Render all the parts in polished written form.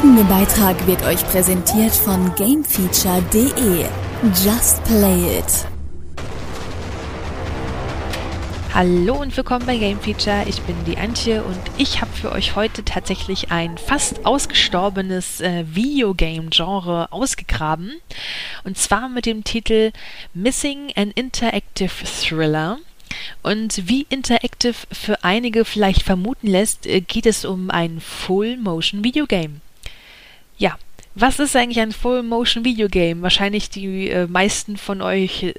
folgende Beitrag wird euch präsentiert von Gamefeature.de. Just play it. Hallo und willkommen bei Gamefeature. Ich bin die Antje und ich habe für euch heute tatsächlich ein fast ausgestorbenes Videogame-Genre ausgegraben. Und zwar mit dem Titel Missing an Interactive Thriller. Und wie Interactive für einige vielleicht vermuten lässt, geht es um ein Full-Motion-Videogame. Ja, was ist eigentlich ein Full-Motion-Videogame? Wahrscheinlich die meisten von euch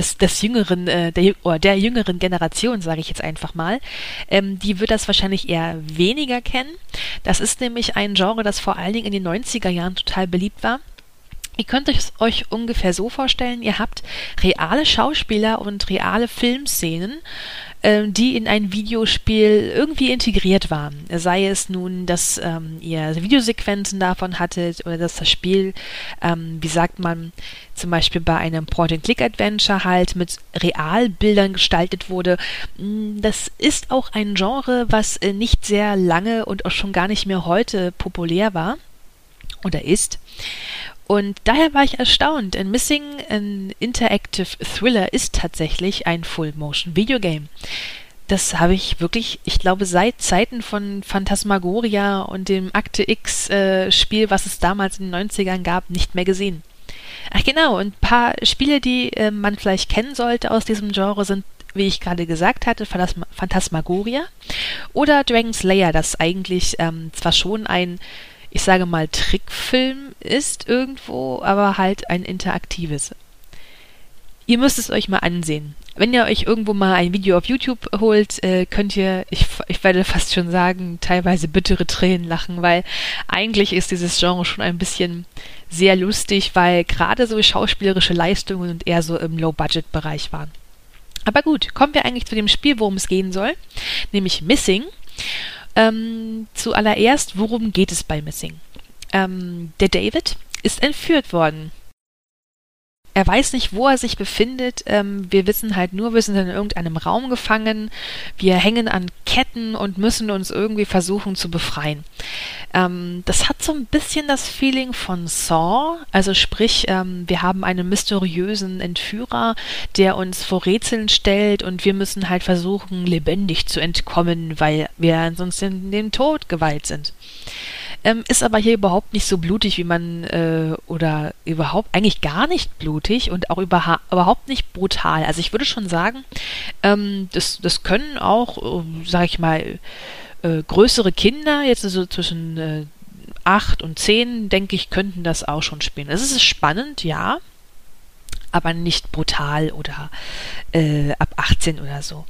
der jüngeren Generation, sage ich jetzt einfach mal, die wird das wahrscheinlich eher weniger kennen. Das ist nämlich ein Genre, das vor allen Dingen in den 90er Jahren total beliebt war. Ihr könnt es euch ungefähr so vorstellen, ihr habt reale Schauspieler und reale Filmszenen, die in ein Videospiel irgendwie integriert waren. Sei es nun, dass ihr Videosequenzen davon hattet oder dass das Spiel, wie sagt man, zum Beispiel bei einem Point-and-Click-Adventure halt mit Realbildern gestaltet wurde. Das ist auch ein Genre, was nicht sehr lange und auch schon gar nicht mehr heute populär war oder ist. Und daher war ich erstaunt, denn Missing an Interactive Thriller ist tatsächlich ein Full-Motion-Videogame. Das habe ich wirklich, ich glaube, seit Zeiten von Phantasmagoria und dem Akte X-Spiel, was es damals in den 90ern gab, nicht mehr gesehen. Ach genau, und ein paar Spiele, die man vielleicht kennen sollte aus diesem Genre sind, wie ich gerade gesagt hatte, Phantasmagoria oder Dragon Slayer, das eigentlich zwar schon ein, ich sage mal, Trickfilm ist irgendwo, aber halt ein interaktives. Ihr müsst es euch mal ansehen. Wenn ihr euch irgendwo mal ein Video auf YouTube holt, könnt ihr, ich werde fast schon sagen, teilweise bittere Tränen lachen, weil eigentlich ist dieses Genre schon ein bisschen sehr lustig, weil gerade so schauspielerische Leistungen und eher so im Low-Budget-Bereich waren. Aber gut, kommen wir eigentlich zu dem Spiel, worum es gehen soll, nämlich Missing. Zuallererst, worum geht es bei Missing? Der David ist entführt worden. Er weiß nicht, wo er sich befindet. Wir wissen halt nur, wir sind in irgendeinem Raum gefangen. Wir hängen an Ketten und müssen uns irgendwie versuchen zu befreien. Das hat so ein bisschen das Feeling von Saw. Also sprich, wir haben einen mysteriösen Entführer, der uns vor Rätseln stellt und wir müssen halt versuchen, lebendig zu entkommen, weil wir ansonsten in den Tod geweiht sind. Ist aber hier überhaupt nicht so blutig, wie man, oder überhaupt eigentlich gar nicht blutig und auch überhaupt nicht brutal. Also ich würde schon sagen, das können auch, sag ich mal, größere Kinder, jetzt so zwischen 8 und 10, denke ich, könnten das auch schon spielen. Es ist spannend, ja, aber nicht brutal oder ab 18 oder so.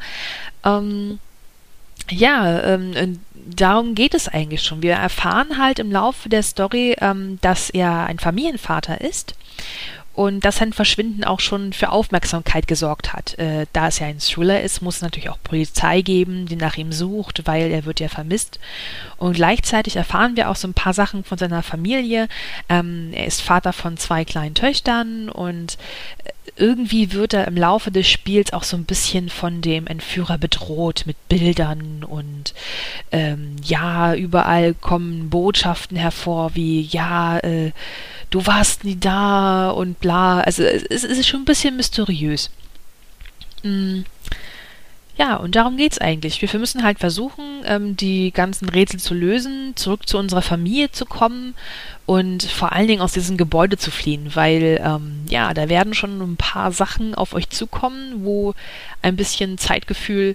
Darum geht es eigentlich schon. Wir erfahren halt im Laufe der Story, dass er ein Familienvater ist und dass sein Verschwinden auch schon für Aufmerksamkeit gesorgt hat. Da es ja ein Thriller ist, muss es natürlich auch Polizei geben, die nach ihm sucht, weil er wird ja vermisst. Und gleichzeitig erfahren wir auch so ein paar Sachen von seiner Familie. Er ist Vater von 2 kleinen Töchtern und irgendwie wird er im Laufe des Spiels auch so ein bisschen von dem Entführer bedroht mit Bildern und überall kommen Botschaften hervor wie, du warst nie da und bla. Also es ist schon ein bisschen mysteriös. Ja, und darum geht's eigentlich. Wir müssen halt versuchen, die ganzen Rätsel zu lösen, zurück zu unserer Familie zu kommen und vor allen Dingen aus diesem Gebäude zu fliehen, weil, da werden schon ein paar Sachen auf euch zukommen, wo ein bisschen Zeitgefühl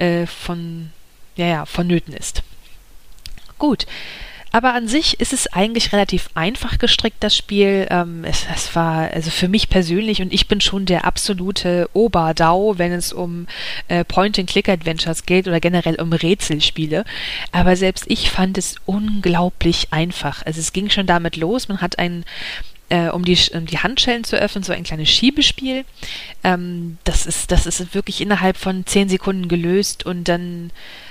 vonnöten ist. Gut. Aber an sich ist es eigentlich relativ einfach gestrickt, das Spiel. Es war also für mich persönlich, und ich bin schon der absolute Oberdau, wenn es um Point-and-Click-Adventures geht oder generell um Rätselspiele. Aber selbst ich fand es unglaublich einfach. Also es ging schon damit los, man hat um die Handschellen zu öffnen, so ein kleines Schiebespiel. Das ist wirklich innerhalb von 10 Sekunden gelöst und dann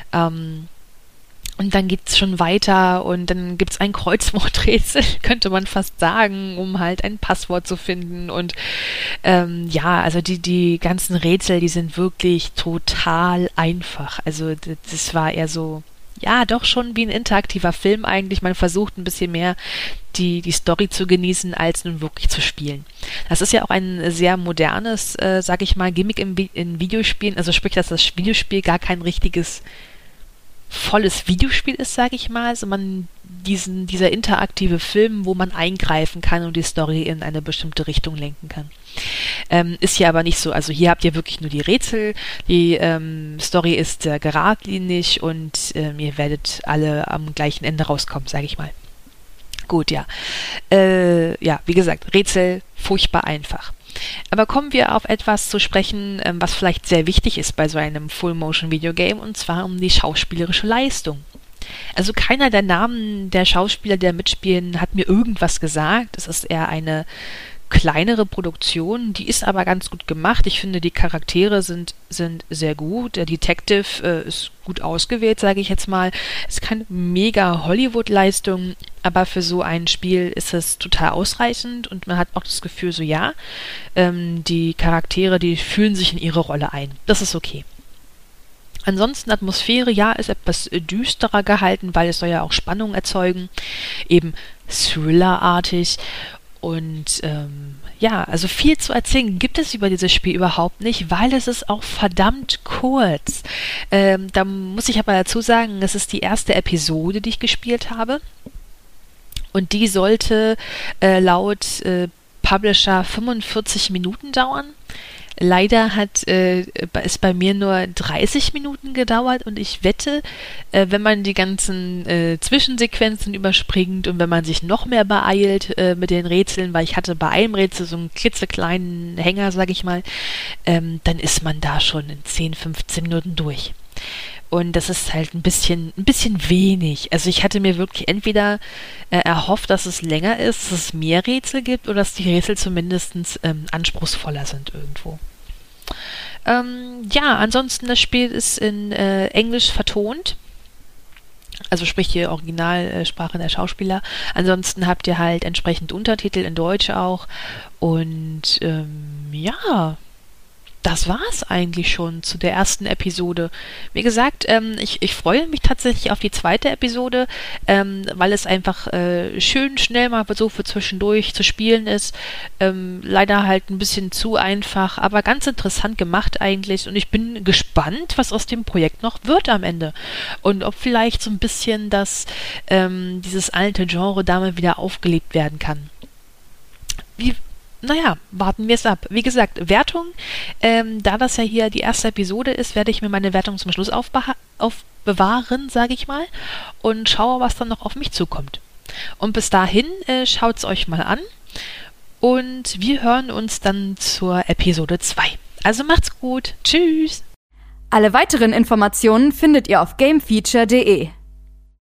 geht's schon weiter und dann gibt's ein Kreuzworträtsel, könnte man fast sagen, um halt ein Passwort zu finden. Und also die ganzen Rätsel, die sind wirklich total einfach. Also das war eher so, ja, doch schon wie ein interaktiver Film eigentlich. Man versucht ein bisschen mehr die Story zu genießen, als nun wirklich zu spielen. Das ist ja auch ein sehr modernes, sag ich mal, Gimmick in Videospielen. Also sprich, dass das Videospiel gar kein richtiges volles Videospiel ist, sage ich mal, sondern dieser interaktive Film, wo man eingreifen kann und die Story in eine bestimmte Richtung lenken kann. Ist hier aber nicht so. Also hier habt ihr wirklich nur die Rätsel, die Story ist geradlinig und ihr werdet alle am gleichen Ende rauskommen, sage ich mal. Gut, ja. Ja, wie gesagt, Rätsel furchtbar einfach. Aber kommen wir auf etwas zu sprechen, was vielleicht sehr wichtig ist bei so einem Full-Motion-Videogame, und zwar um die schauspielerische Leistung. Also keiner der Namen der Schauspieler, die da mitspielen, hat mir irgendwas gesagt. Es ist eher eine kleinere Produktion, die ist aber ganz gut gemacht. Ich finde, die Charaktere sind sehr gut. Der Detective ist gut ausgewählt, sage ich jetzt mal. Es ist keine mega Hollywood-Leistung, aber für so ein Spiel ist es total ausreichend und man hat auch das Gefühl, so ja, die Charaktere, die fühlen sich in ihre Rolle ein. Das ist okay. Ansonsten Atmosphäre, ja, ist etwas düsterer gehalten, weil es soll ja auch Spannung erzeugen, eben Thriller-artig. Und ja, also viel zu erzählen gibt es über dieses Spiel überhaupt nicht, weil es ist auch verdammt kurz. Da muss ich aber dazu sagen, das ist die erste Episode, die ich gespielt habe. Und die sollte laut Publisher 45 Minuten dauern. Leider hat es bei mir nur 30 Minuten gedauert und ich wette, wenn man die ganzen Zwischensequenzen überspringt und wenn man sich noch mehr beeilt mit den Rätseln, weil ich hatte bei einem Rätsel so einen klitzekleinen Hänger, sag ich mal, dann ist man da schon in 10, 15 Minuten durch. Und das ist halt ein bisschen wenig. Also ich hatte mir wirklich entweder erhofft, dass es länger ist, dass es mehr Rätsel gibt oder dass die Rätsel zumindest anspruchsvoller sind irgendwo. Ja, ansonsten das Spiel ist in Englisch vertont. Also sprich die Originalsprache der Schauspieler. Ansonsten habt ihr halt entsprechend Untertitel in Deutsch auch. Und ja, das war's eigentlich schon zu der ersten Episode. Wie gesagt, ich freue mich tatsächlich auf die zweite Episode, weil es einfach schön schnell mal so für zwischendurch zu spielen ist. Leider halt ein bisschen zu einfach, aber ganz interessant gemacht eigentlich. Und ich bin gespannt, was aus dem Projekt noch wird am Ende. Und ob vielleicht so ein bisschen dieses alte Genre da mal wieder aufgelebt werden kann. Naja, warten wir es ab. Wie gesagt, Wertung, da das ja hier die erste Episode ist, werde ich mir meine Wertung zum Schluss aufbewahren, sage ich mal, und schaue, was dann noch auf mich zukommt. Und bis dahin schaut es euch mal an und wir hören uns dann zur Episode 2. Also macht's gut. Tschüss. Alle weiteren Informationen findet ihr auf gamefeature.de.